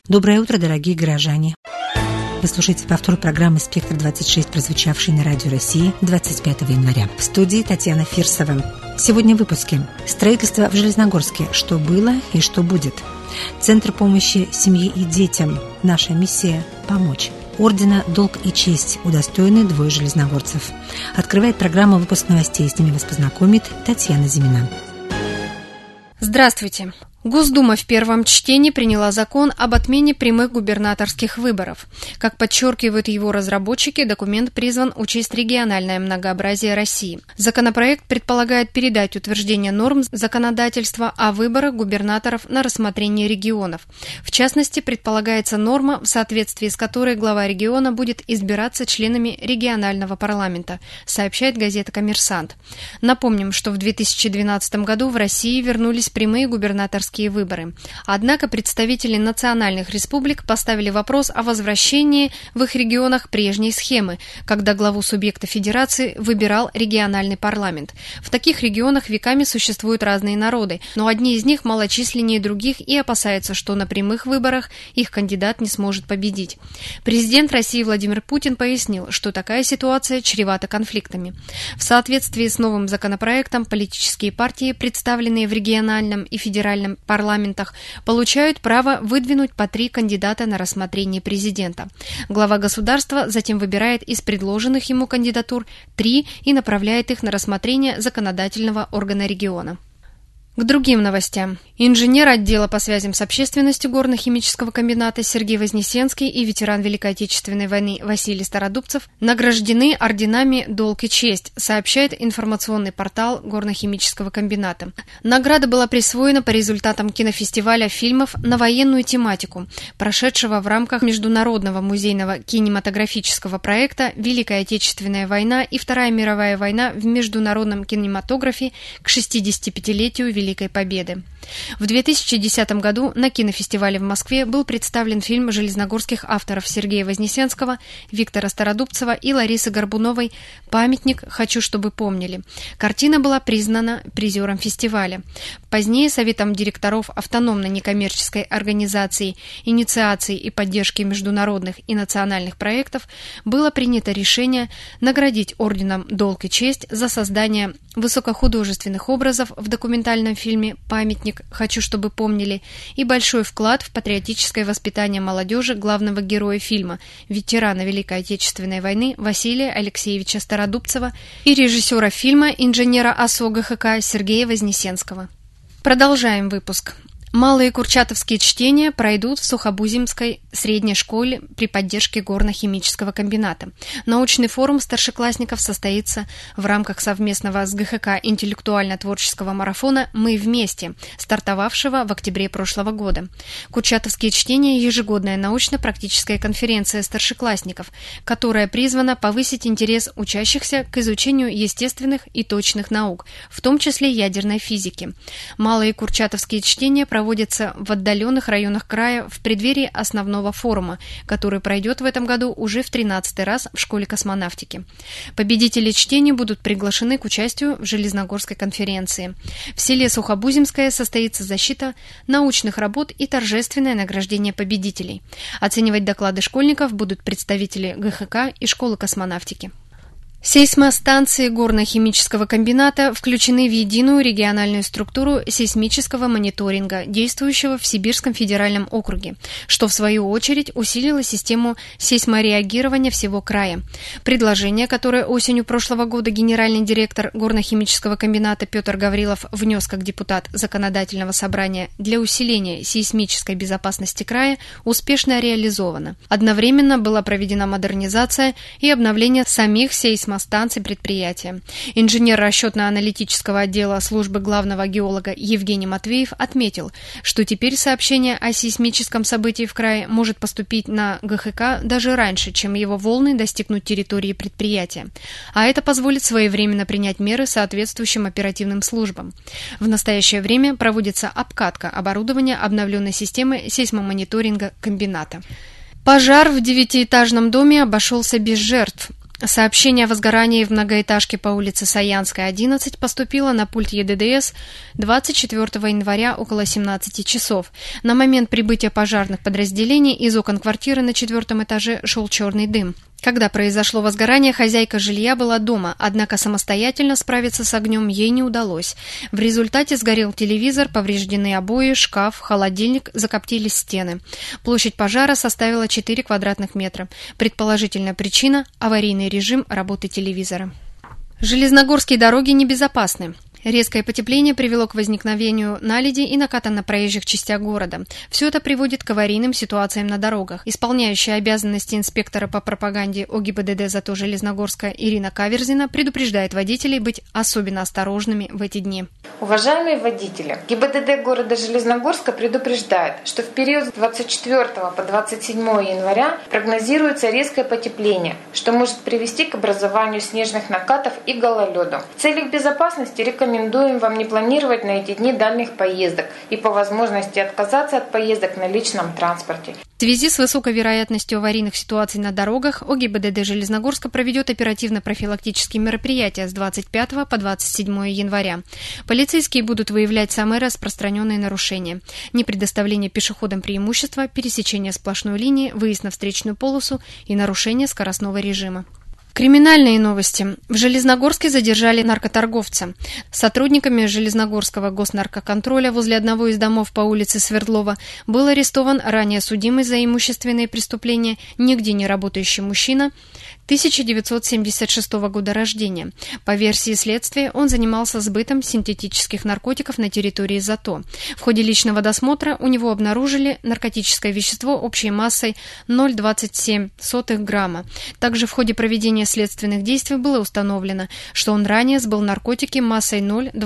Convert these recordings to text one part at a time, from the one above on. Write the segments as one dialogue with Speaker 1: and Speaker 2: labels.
Speaker 1: Доброе утро, дорогие горожане! Вы слушаете повтор программы «Спектр-26», прозвучавшей на Радио России 25 января. В студии Татьяна Фирсова. Сегодня в выпуске. Строительство в Железногорске. Что было и что будет. Центр помощи семье и детям. Наша миссия – помочь. Ордена «Долг и честь» удостоены двое железногорцев. Открывает программа выпуск новостей. С ними вас познакомит Татьяна Зимина.
Speaker 2: Здравствуйте! Госдума в первом чтении приняла закон об отмене прямых губернаторских выборов. Как подчеркивают его разработчики, документ призван учесть региональное многообразие России. Законопроект предполагает передать утверждение норм законодательства о выборах губернаторов на рассмотрение регионов. В частности, предполагается норма, в соответствии с которой глава региона будет избираться членами регионального парламента, сообщает газета «Коммерсант». Напомним, что в 2012 году в России вернулись прямые губернаторские выборы. Однако представители национальных республик поставили вопрос о возвращении в их регионах прежней схемы, когда главу субъекта федерации выбирал региональный парламент. В таких регионах веками существуют разные народы, но одни из них малочисленнее других и опасаются, что на прямых выборах их кандидат не сможет победить. Президент России Владимир Путин пояснил, что такая ситуация чревата конфликтами. В соответствии с новым законопроектом политические партии, представленные в региональном и федеральном парламентах, получают право выдвинуть по 3 кандидата на рассмотрение президента. Глава государства затем выбирает из предложенных ему кандидатур 3 и направляет их на рассмотрение законодательного органа региона. К другим новостям. Инженер отдела по связям с общественностью горно-химического комбината Сергей Вознесенский и ветеран Великой Отечественной войны Василий Стародубцев награждены орденами «Долг и честь», сообщает информационный портал горно-химического комбината. Награда была присвоена по результатам кинофестиваля фильмов на военную тематику, прошедшего в рамках Международного музейного кинематографического проекта «Великая Отечественная война и Вторая мировая война в международном кинематографе к 65-летию Великой Победы». В 2010 году на кинофестивале в Москве был представлен фильм железногорских авторов Сергея Вознесенского, Виктора Стародубцева и Ларисы Горбуновой «Памятник. Хочу, чтобы помнили». Картина была признана призером фестиваля. Позднее Советом директоров автономной некоммерческой организации инициации и поддержки международных и национальных проектов было принято решение наградить орденом «Долг и честь» за создание высокохудожественных образов в документальном фильме «Памятник. Хочу, чтобы помнили» и большой вклад в патриотическое воспитание молодежи главного героя фильма, ветерана Великой Отечественной войны Василия Алексеевича Стародубцева и режиссера фильма, инженера АСО ГХК Сергея Вознесенского. Продолжаем выпуск. Малые курчатовские чтения пройдут в Сухобузимской средней школе при поддержке горно-химического комбината. Научный форум старшеклассников состоится в рамках совместного с ГХК интеллектуально-творческого марафона «Мы вместе», стартовавшего в октябре прошлого года. Курчатовские чтения – ежегодная научно-практическая конференция старшеклассников, которая призвана повысить интерес учащихся к изучению естественных и точных наук, в том числе ядерной физики. Малые курчатовские чтения проводятся в отдаленных районах края в преддверии основного форума, который пройдет в этом году уже в 13-й раз в школе космонавтики. Победители чтений будут приглашены к участию в Железногорской конференции. В селе Сухобузимское состоится защита научных работ и торжественное награждение победителей. Оценивать доклады школьников будут представители ГХК и школы космонавтики. Сейсмостанции горно-химического комбината включены в единую региональную структуру сейсмического мониторинга, действующего в Сибирском федеральном округе, что в свою очередь усилило систему сейсмореагирования всего края. Предложение, которое осенью прошлого года генеральный директор горно-химического комбината Петр Гаврилов внес как депутат Законодательного собрания для усиления сейсмической безопасности края, успешно реализовано. Одновременно была проведена модернизация и обновление самих сейсмостанций предприятия. Инженер расчетно-аналитического отдела службы главного геолога Евгений Матвеев отметил, что теперь сообщение о сейсмическом событии в крае может поступить на ГХК даже раньше, чем его волны достигнут территории предприятия. А это позволит своевременно принять меры соответствующим оперативным службам. В настоящее время проводится обкатка оборудования обновленной системы сейсмомониторинга комбината. Пожар в 9-этажном доме обошелся без жертв. Сообщение о возгорании в многоэтажке по улице Саянская, 11 поступило на пульт ЕДДС 24 января около 17 часов. На момент прибытия пожарных подразделений из окон квартиры на 4-м этаже шел черный дым. Когда произошло возгорание, хозяйка жилья была дома, однако самостоятельно справиться с огнем ей не удалось. В результате сгорел телевизор, повреждены обои, шкаф, холодильник, закоптились стены. Площадь пожара составила 4 квадратных метра. Предположительная причина – аварийный режим работы телевизора. Железногорские дороги небезопасны. Резкое потепление привело к возникновению наледи и наката на проезжих частях города. Все это приводит к аварийным ситуациям на дорогах. Исполняющая обязанности инспектора по пропаганде ОГИБДД ЗАТО Железногорска Ирина Каверзина предупреждает водителей быть особенно осторожными в эти дни.
Speaker 3: Уважаемые водители, ГИБДД города Железногорска предупреждает, что в период с 24 по 27 января прогнозируется резкое потепление, что может привести к образованию снежных накатов и гололеду. В целях безопасности рекомендуем вам не планировать на эти дни дальних поездок и по возможности отказаться от поездок на личном транспорте.
Speaker 2: В связи с высокой вероятностью аварийных ситуаций на дорогах ОГИБДД Железногорска проведет оперативно-профилактические мероприятия с 25 по 27 января. Полицейские будут выявлять самые распространенные нарушения: непредоставление пешеходам преимущества, пересечение сплошной линии, выезд на встречную полосу и нарушение скоростного режима. Криминальные новости. В Железногорске задержали наркоторговца. Сотрудниками Железногорского госнаркоконтроля возле одного из домов по улице Свердлова был арестован ранее судимый за имущественные преступления нигде не работающий мужчина 1976 года рождения. По версии следствия, он занимался сбытом синтетических наркотиков на территории ЗАТО. В ходе личного досмотра у него обнаружили наркотическое вещество общей массой 0,27 грамма. Также в ходе проведения следственных действий было установлено, что он ранее сбыл наркотики массой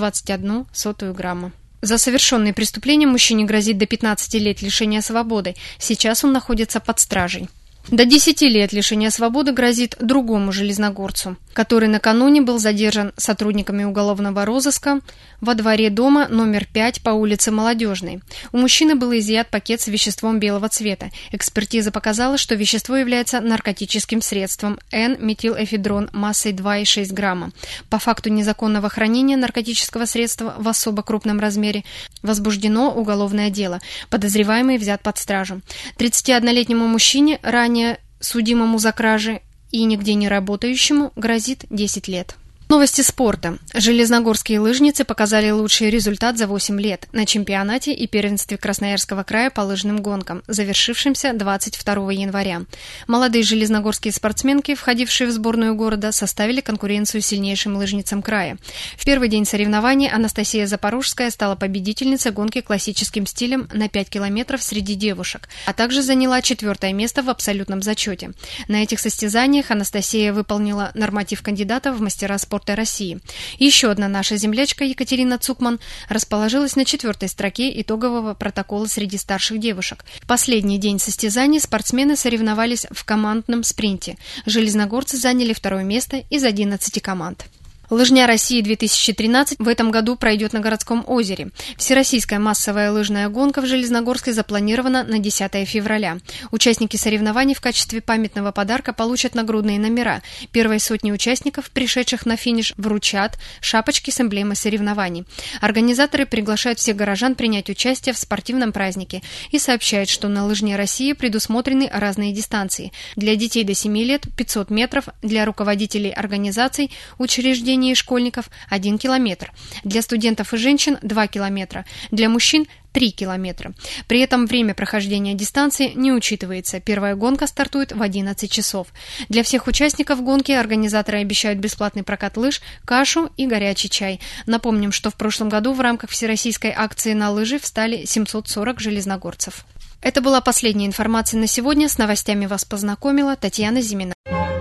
Speaker 2: 0,21 грамма. За совершенные преступления мужчине грозит до 15 лет лишения свободы. Сейчас он находится под стражей. До 10 лет лишения свободы грозит другому железногорцу, который накануне был задержан сотрудниками уголовного розыска во дворе дома номер 5 по улице Молодежной. У мужчины был изъят пакет с веществом белого цвета. Экспертиза показала, что вещество является наркотическим средством N-метилэфедрон массой 2,6 грамма. По факту незаконного хранения наркотического средства в особо крупном размере возбуждено уголовное дело. Подозреваемый взят под стражу. 31-летнему мужчине, ранее судимому за кражи и нигде не работающему, грозит 10 лет. Новости спорта. Железногорские лыжницы показали лучший результат за 8 лет на чемпионате и первенстве Красноярского края по лыжным гонкам, завершившемся 22 января. Молодые железногорские спортсменки, входившие в сборную города, составили конкуренцию сильнейшим лыжницам края. В первый день соревнований Анастасия Запорожская стала победительницей гонки классическим стилем на 5 километров среди девушек, а также заняла 4 место в абсолютном зачете. На этих состязаниях Анастасия выполнила норматив кандидата в мастера спорта России. Еще одна наша землячка Екатерина Цукман расположилась на 4-й строке итогового протокола среди старших девушек. В последний день состязаний спортсмены соревновались в командном спринте. Железногорцы заняли 2 место из 11 команд. Лыжня России 2013 в этом году пройдет на Городском озере. Всероссийская массовая лыжная гонка в Железногорске запланирована на 10 февраля. Участники соревнований в качестве памятного подарка получат нагрудные номера. Первой сотне участников, пришедших на финиш, вручат шапочки с эмблемой соревнований. Организаторы приглашают всех горожан принять участие в спортивном празднике и сообщают, что на Лыжне России предусмотрены разные дистанции. Для детей до 7 лет 500 метров, для руководителей организаций, учреждений и школьников 1 километр, для студентов и женщин 2 километра, для мужчин 3 километра. При этом время прохождения дистанции не учитывается. Первая гонка стартует в 11 часов. Для всех участников гонки организаторы обещают бесплатный прокат лыж, кашу и горячий чай. Напомним, что в прошлом году в рамках всероссийской акции на лыжи встали 740 железногорцев. Это была последняя информация на сегодня. С новостями вас познакомила Татьяна Зимина.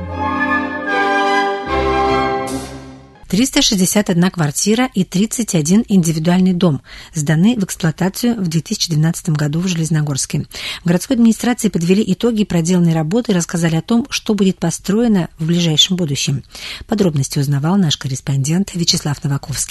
Speaker 1: 361 квартира и 31 индивидуальный дом сданы в эксплуатацию в 2012 году в Железногорске. В городской администрации подвели итоги проделанной работы и рассказали о том, что будет построено в ближайшем будущем. Подробности узнавал наш корреспондент Вячеслав Новаковский.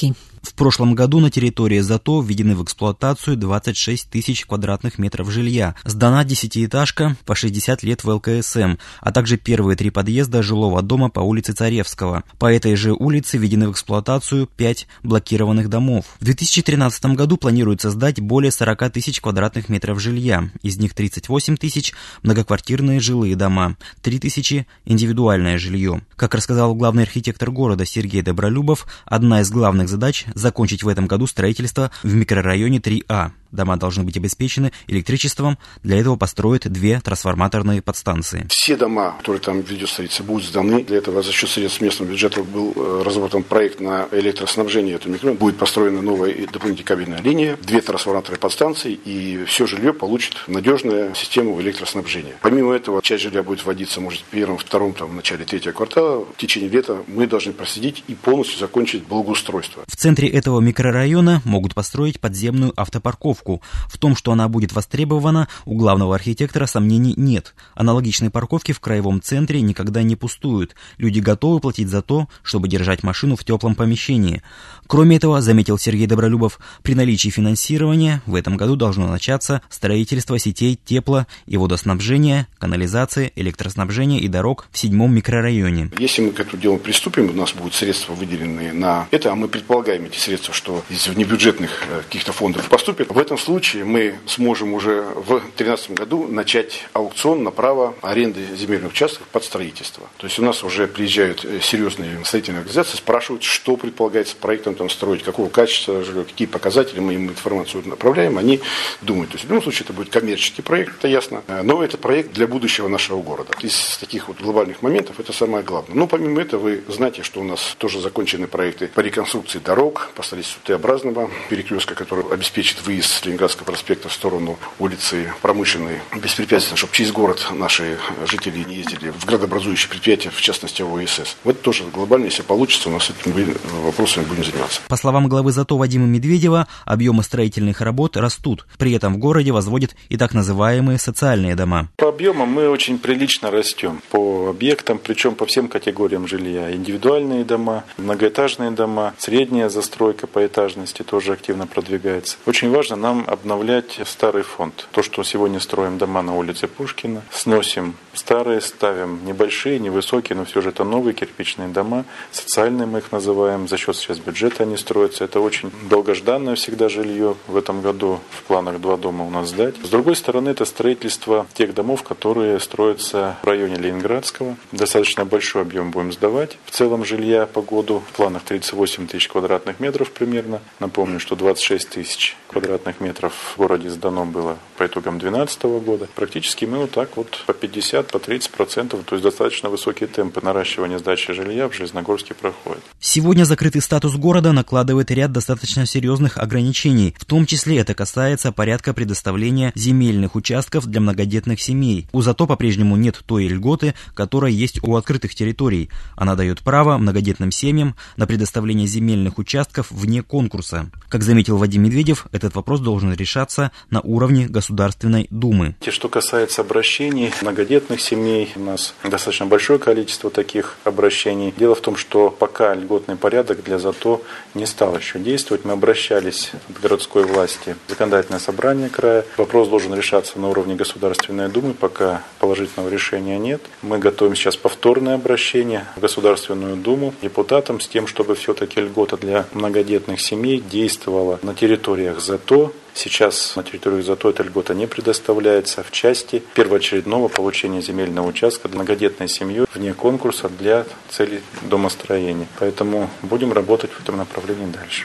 Speaker 4: В прошлом году на территории ЗАТО введены в эксплуатацию 26 тысяч квадратных метров жилья. Сдана 10-этажка по 60 лет в ЛКСМ, а также первые 3 подъезда жилого дома по улице Царевского. По этой же улице введены в эксплуатацию 5 блокированных домов. В 2013 году планируется сдать более 40 тысяч квадратных метров жилья. Из них 38 тысяч – многоквартирные жилые дома, 3 тысячи – индивидуальное жилье. Как рассказал главный архитектор города Сергей Добролюбов, одна из главных задач – закончить в этом году строительство в микрорайоне 3А. Дома должны быть обеспечены электричеством, для этого построят 2 трансформаторные подстанции.
Speaker 5: Все дома, которые там ведет строительство, будут сданы. Для этого за счет средств местного бюджета был разработан проект на электроснабжение этого микрорайона. Будет построена новая и дополнительная кабельная линия, 2 трансформаторные подстанции, и все жилье получит надежную систему электроснабжения. Помимо этого, часть жилья будет вводиться, может, в первом, втором, в начале 3-го квартала. В течение лета мы должны проследить и полностью закончить благоустройство.
Speaker 4: В центре этого микрорайона могут построить подземную автопарковку. В том, что она будет востребована, у главного архитектора сомнений нет. Аналогичные парковки в краевом центре никогда не пустуют. Люди готовы платить за то, чтобы держать машину в теплом помещении. Кроме этого, заметил Сергей Добролюбов, при наличии финансирования в этом году должно начаться строительство сетей тепло- и водоснабжения, канализации, электроснабжения и дорог в 7-м микрорайоне.
Speaker 5: Если мы к этому делу приступим, у нас будут средства выделены на это, а мы предполагаем эти средства, что из внебюджетных каких-то фондов поступят. В этом случае мы сможем уже в 2013 году начать аукцион на право аренды земельных участков под строительство. То есть у нас уже приезжают серьезные строительные организации, спрашивают, что предполагается проектом там строить, какого качества жилья, какие показатели, мы им информацию направляем, они думают. То есть в любом случае это будет коммерческий проект, это ясно, но это проект для будущего нашего города. Из таких вот глобальных моментов это самое главное. Но помимо этого вы знаете, что у нас тоже закончены проекты по реконструкции дорог, по строительству Т-образного перекрестка, который обеспечит выезд с Ленинградского проспекта в сторону улицы Промышленной беспрепятственно, чтобы через город наши жители не ездили в градообразующие предприятия, в частности ОСС. Вот тоже глобально, если получится, у нас этими вопросами будем заниматься.
Speaker 4: По словам главы ЗАТО Вадима Медведева, объемы строительных работ растут. При этом в городе возводят и так называемые социальные дома.
Speaker 6: По объемам мы очень прилично растем. По объектам, причем по всем категориям жилья. Индивидуальные дома, многоэтажные дома, средняя застройка по этажности тоже активно продвигается. Очень важно нам обновлять старый фонд. То, что сегодня строим дома на улице Пушкина, сносим старые, ставим небольшие, невысокие, но все же это новые кирпичные дома. Социальные мы их называем, за счет сейчас бюджета они строятся. Это очень долгожданное всегда жилье. В этом году в планах 2 дома у нас сдать. С другой стороны, это строительство тех домов, которые строятся в районе Ленинградского. Достаточно большой объем будем сдавать. В целом жилья по году в планах 38 тысяч квадратных метров примерно. Напомню, что 26 тысяч квадратных метров в городе сдано было по итогам 2012 года. Практически мы вот так вот по 50, по 30%, то есть достаточно высокие темпы наращивания сдачи жилья в Железногорске проходят.
Speaker 4: Сегодня закрытый статус города накладывает ряд достаточно серьезных ограничений. В том числе это касается порядка предоставления земельных участков для многодетных семей. У ЗАТО по-прежнему нет той льготы, которая есть у открытых территорий. Она дает право многодетным семьям на предоставление земельных участков вне конкурса. Как заметил Вадим Медведев, этот вопрос должен решаться на уровне Государственной Думы.
Speaker 6: Что касается обращений многодетных семей, у нас достаточно большое количество таких обращений. Дело в том, что пока льготный порядок для ЗАТО не стал еще действовать, мы обращались от городской власти в законодательное собрание края. Вопрос должен решаться на уровне Государственной Думы, пока положительного решения нет. Мы готовим сейчас повторное обращение в Государственную Думу депутатам с тем, чтобы все-таки льгота для многодетных семей действовала на территориях ЗАТО. Сейчас на территории ЗАТО эта льгота не предоставляется в части первоочередного получения земельного участка для многодетной семьи вне конкурса для целей домостроения. Поэтому будем работать в этом направлении дальше.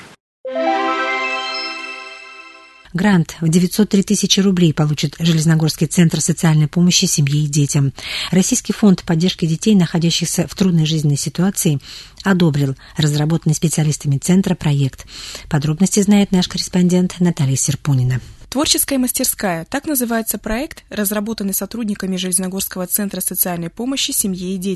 Speaker 1: Грант в 903 тысячи рублей получит Железногорский центр социальной помощи семье и детям. Российский фонд поддержки детей, находящихся в трудной жизненной ситуации, одобрил разработанный специалистами центра проект. Подробности знает наш корреспондент Наталья Серпунина.
Speaker 7: Творческая мастерская – так называется проект, разработанный сотрудниками Железногорского центра социальной помощи семье и детям.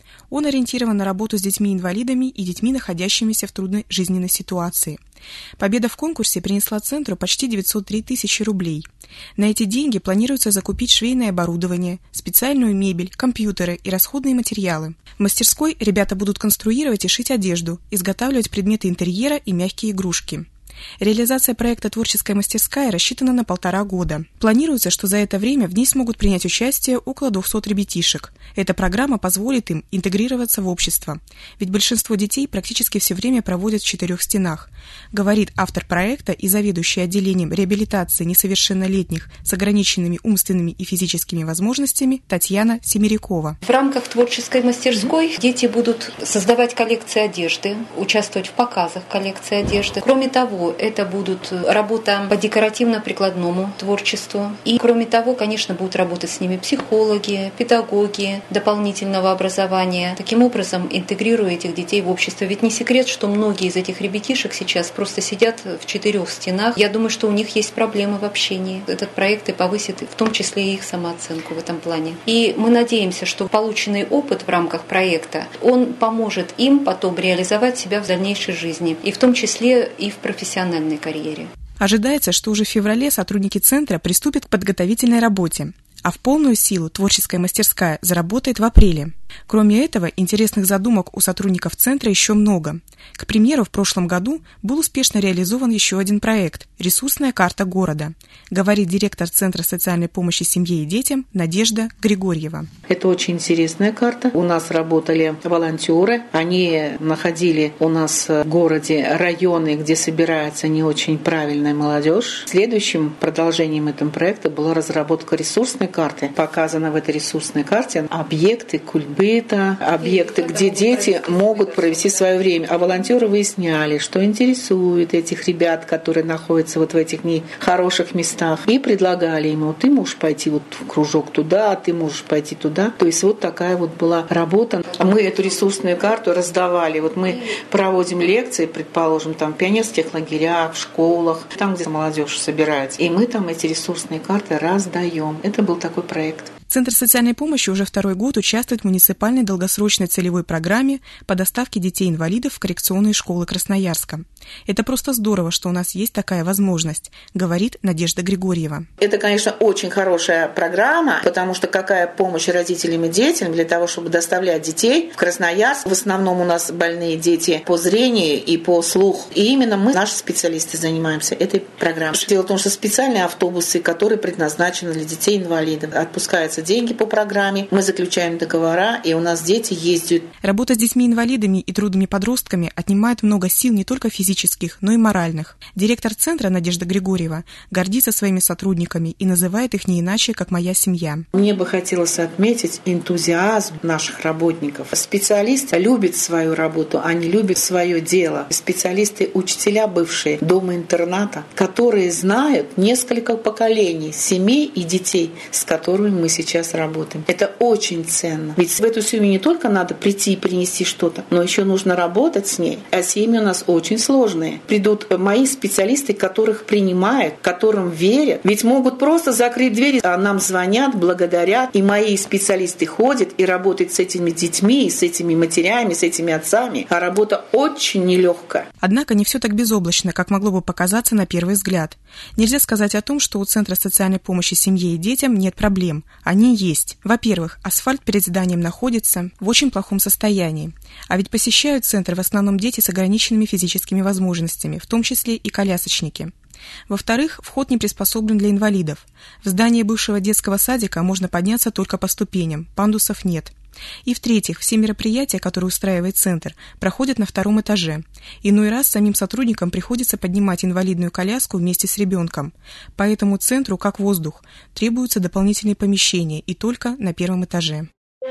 Speaker 7: Он ориентирован на работу с детьми-инвалидами и детьми, находящимися в трудной жизненной ситуации. Победа в конкурсе принесла центру почти 903 тысячи рублей. На эти деньги планируется закупить швейное оборудование, специальную мебель, компьютеры и расходные материалы. В мастерской ребята будут конструировать и шить одежду, изготавливать предметы интерьера и мягкие игрушки. Реализация проекта «Творческая мастерская» рассчитана на 1,5 года. Планируется, что за это время в ней смогут принять участие около 200 ребятишек. Эта программа позволит им интегрироваться в общество. Ведь большинство детей практически все время проводят в 4 стенах, говорит автор проекта и заведующий отделением реабилитации несовершеннолетних с ограниченными умственными и физическими возможностями Татьяна Семерякова.
Speaker 8: В рамках «Творческой мастерской» дети будут создавать коллекции одежды, участвовать в показах коллекции одежды. Кроме того, это будут работа по декоративно-прикладному творчеству. И, кроме того, конечно, будут работать с ними психологи, педагоги дополнительного образования. Таким образом, интегрируя этих детей в общество. Ведь не секрет, что многие из этих ребятишек сейчас просто сидят в 4 стенах. Я думаю, что у них есть проблемы в общении. Этот проект и повысит в том числе и их самооценку в этом плане. И мы надеемся, что полученный опыт в рамках проекта, он поможет им потом реализовать себя в дальнейшей жизни. И в том числе и в профессиональной карьере.
Speaker 7: Ожидается, что уже в феврале сотрудники центра приступят к подготовительной работе, а в полную силу творческая мастерская заработает в апреле. Кроме этого, интересных задумок у сотрудников центра еще много. К примеру, в прошлом году был успешно реализован еще один проект – «Ресурсная карта города», говорит директор Центра социальной помощи семье и детям Надежда Григорьева.
Speaker 9: Это очень интересная карта. У нас работали волонтеры. Они находили у нас в городе районы, где собирается не очень правильная молодежь. Следующим продолжением этого проекта была разработка ресурсной карты. Показано в этой ресурсной карте объекты кульбыта, объекты, где дети могут провести свое время. А волонтеры выясняли, что интересует этих ребят, которые находятся вот в этих нехороших местах, и предлагали ему: ты можешь пойти вот в кружок туда, ты можешь пойти туда. То есть вот такая вот была работа. Мы эту ресурсную карту раздавали. Вот мы проводим лекции, предположим, там в пионерских лагерях, в школах, там, где молодежь собирается. И мы там эти ресурсные карты раздаем. Это был такой проект.
Speaker 7: Центр социальной помощи уже 2-й год участвует в муниципальной долгосрочной целевой программе по доставке детей-инвалидов в коррекционные школы Красноярска. Это просто здорово, что у нас есть такая возможность, говорит Надежда Григорьева.
Speaker 9: Это, конечно, очень хорошая программа, потому что какая помощь родителям и детям для того, чтобы доставлять детей в Красноярск. В основном у нас больные дети по зрению и по слуху. И именно мы, наши специалисты, занимаемся этой программой. Дело в том, что специальные автобусы, которые предназначены для детей-инвалидов, отпускаются деньги по программе, мы заключаем договора, и у нас дети ездят.
Speaker 7: Работа с детьми-инвалидами и трудными подростками отнимает много сил не только физических, но и моральных. Директор центра Надежда Григорьева гордится своими сотрудниками и называет их не иначе, как «моя семья».
Speaker 9: Мне бы хотелось отметить энтузиазм наших работников. Специалисты любят свою работу, они любят свое дело. Специалисты, учителя бывшие дома-интерната, которые знают несколько поколений семей и детей, с которыми мы сейчас работаем. Это очень ценно. Ведь в эту семью не только надо прийти и принести что-то, но еще нужно работать с ней. А семьи у нас очень сложные. Придут мои специалисты, которых принимают, которым верят. Ведь могут просто закрыть двери, а нам звонят, благодарят. И мои специалисты ходят и работают с этими детьми, с этими матерями, с этими отцами. А работа очень нелегкая.
Speaker 7: Однако не все так безоблачно, как могло бы показаться на первый взгляд. Нельзя сказать о том, что у Центра социальной помощи семье и детям нет проблем. Они есть. Во-первых, асфальт перед зданием находится в очень плохом состоянии. А ведь посещают центр в основном дети с ограниченными физическими возможностями, в том числе и колясочники. Во-вторых, вход не приспособлен для инвалидов. В здание бывшего детского садика можно подняться только по ступеням, пандусов нет. И в-третьих, все мероприятия, которые устраивает центр, проходят на 2-м этаже. Иной раз самим сотрудникам приходится поднимать инвалидную коляску вместе с ребенком. Поэтому центру, как воздух, требуются дополнительные помещения и только на 1-м этаже.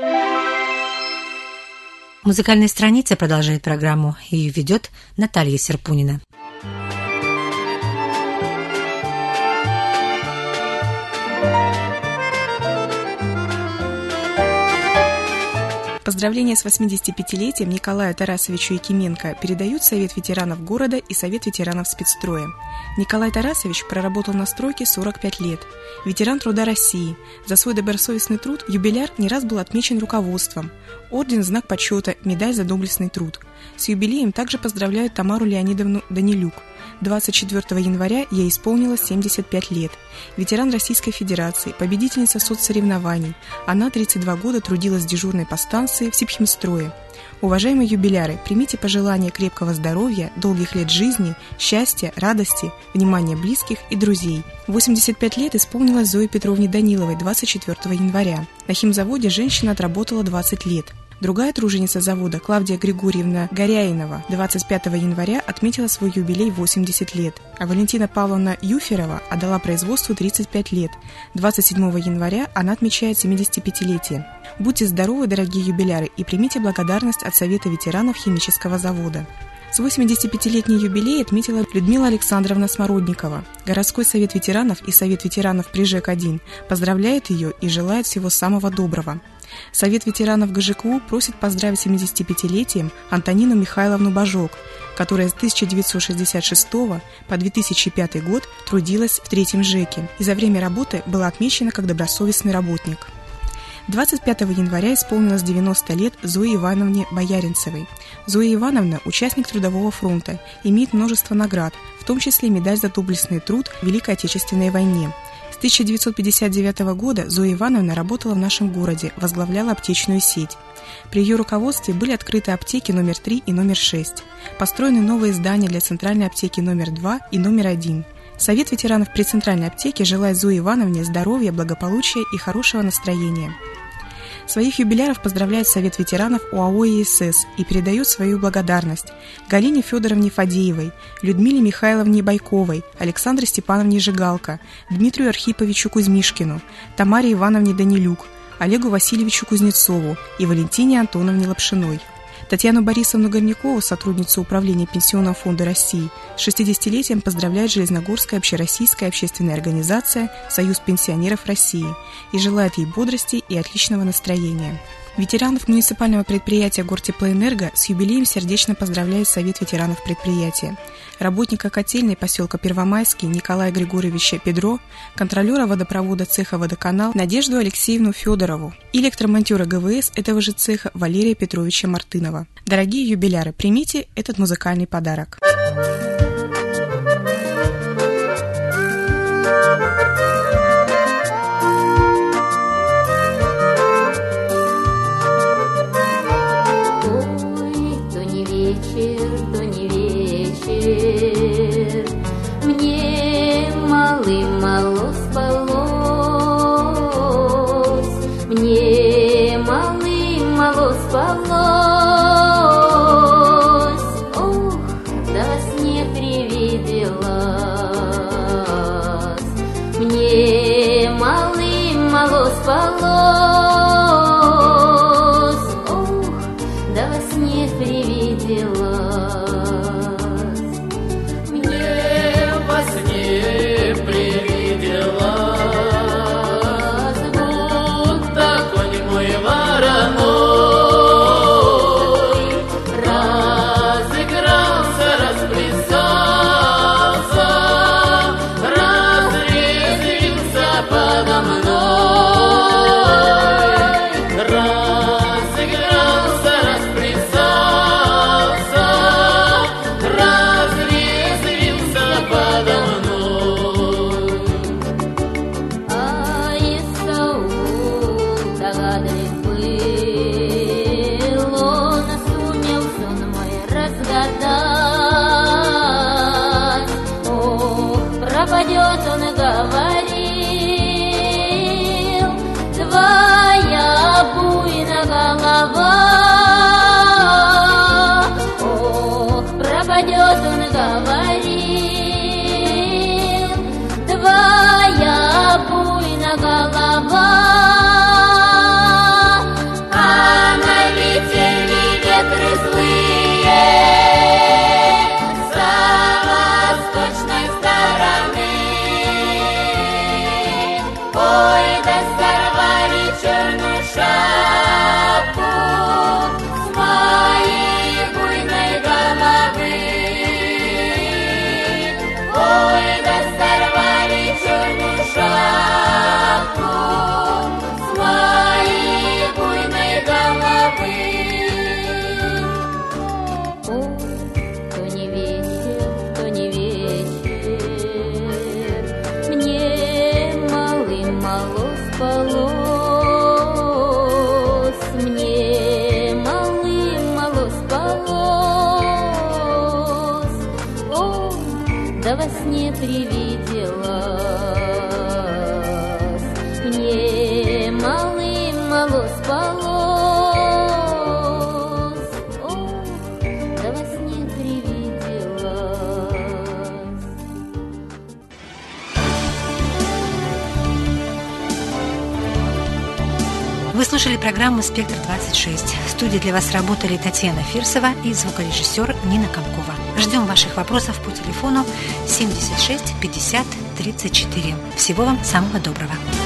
Speaker 1: Музыкальная страница продолжает программу. Ее ведет Наталья Серпунина.
Speaker 7: Поздравления с 85-летием Николаю Тарасовичу Якименко передают Совет ветеранов города и Совет ветеранов спецстроя. Николай Тарасович проработал на стройке 45 лет. Ветеран труда России. За свой добросовестный труд юбиляр не раз был отмечен руководством. Орден, знак почета, медаль за доблестный труд. С юбилеем также поздравляют Тамару Леонидовну Данилюк. 24 января ей исполнилось 75 лет. Ветеран Российской Федерации, победительница соцсоревнований. Она 32 года трудилась дежурной по станции в Сибхимстрое. Уважаемые юбиляры, примите пожелания крепкого здоровья, долгих лет жизни, счастья, радости, внимания близких и друзей. 85 лет исполнилось Зое Петровне Даниловой 24 января. На химзаводе женщина отработала 20 лет. Другая труженица завода, Клавдия Григорьевна Горяинова, 25 января отметила свой юбилей 80 лет, а Валентина Павловна Юферова отдала производству 35 лет. 27 января она отмечает 75-летие. Будьте здоровы, дорогие юбиляры, и примите благодарность от Совета ветеранов химического завода. С 85-летний юбилей отметила Людмила Александровна Смородникова. Городской совет ветеранов и Совет ветеранов Прижэк-1 поздравляют ее и желают всего самого доброго. Совет ветеранов ГЖКУ просит поздравить с 75-летием Антонину Михайловну Бажок, которая с 1966 по 2005 год трудилась в 3-м ЖЭКе и за время работы была отмечена как добросовестный работник. 25 января исполнилось 90 лет Зое Ивановне Бояринцевой. Зоя Ивановна – участник Трудового фронта, имеет множество наград, в том числе медаль за доблестный труд в Великой Отечественной войне. С 1959 года Зоя Ивановна работала в нашем городе, возглавляла аптечную сеть. При ее руководстве были открыты аптеки номер 3 и номер 6. Построены новые здания для центральной аптеки номер 2 и номер 1. Совет ветеранов при центральной аптеке желает Зое Ивановне здоровья, благополучия и хорошего настроения. Своих юбиляров поздравляет Совет ветеранов ОАО «ИСС» и передает свою благодарность Галине Федоровне Фадеевой, Людмиле Михайловне Байковой, Александре Степановне Жигалко, Дмитрию Архиповичу Кузьмишкину, Тамаре Ивановне Данилюк, Олегу Васильевичу Кузнецову и Валентине Антоновне Лапшиной. Татьяну Борисовну Горнякову, сотрудницу Управления Пенсионного фонда России, с 60-летием поздравляет Железногорская общероссийская общественная организация «Союз пенсионеров России» и желает ей бодрости и отличного настроения. Ветеранов муниципального предприятия «Гортеплоэнерго» с юбилеем сердечно поздравляет Совет ветеранов предприятия. Работника котельной поселка Первомайский Николая Григорьевича Педро, контролера водопровода цеха «Водоканал» Надежду Алексеевну Федорову и электромонтера ГВС этого же цеха Валерия Петровича Мартынова. Дорогие юбиляры, примите этот музыкальный подарок.
Speaker 10: Мне мало спалось, мне мало спалось, ох, да во сне привиделась. Мне мало спалось, ох, да во сне привиделась. Пропадет, он говорил, твоя буйна голова. Ох, пропадет, он говорил, твоя буйна голова. волос полос. Ох, да во сне привиделась.
Speaker 1: Вы слушали программу «Спектр-26». В студии для вас работали Татьяна Фирсова и звукорежиссер Нина Комкова. Ждем ваших вопросов по телефону 76 50 34. Всего вам самого доброго.